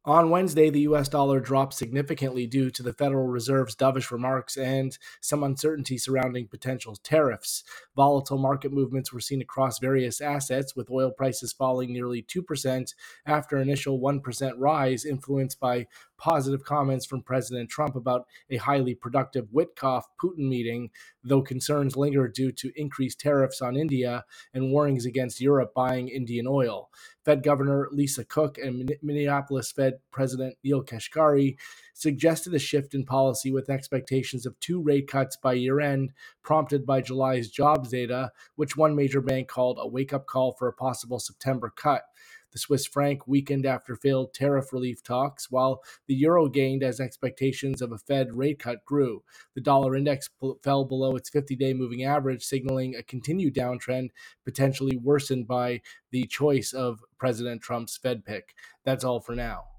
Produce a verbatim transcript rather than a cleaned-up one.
On Wednesday, the U S dollar dropped significantly due to the Federal Reserve's dovish remarks and some uncertainty surrounding potential tariffs. Volatile market movements were seen across various assets, with oil prices falling nearly two percent after an initial one percent rise, influenced by positive comments from President Trump about a highly productive Witkoff Putin meeting, though concerns linger due to increased tariffs on India and warnings against Europe buying Indian oil. Fed Governor Lisa Cook and Minneapolis Fed President Neil Kashkari suggested a shift in policy with expectations of two rate cuts by year end, prompted by July's jobs data, which one major bank called a wake up call for a possible September cut. The Swiss franc weakened after failed tariff relief talks, while the euro gained as expectations of a Fed rate cut grew. The dollar index fell below its fifty-day moving average, signaling a continued downtrend, potentially worsened by the choice of President Trump's Fed pick. That's all for now.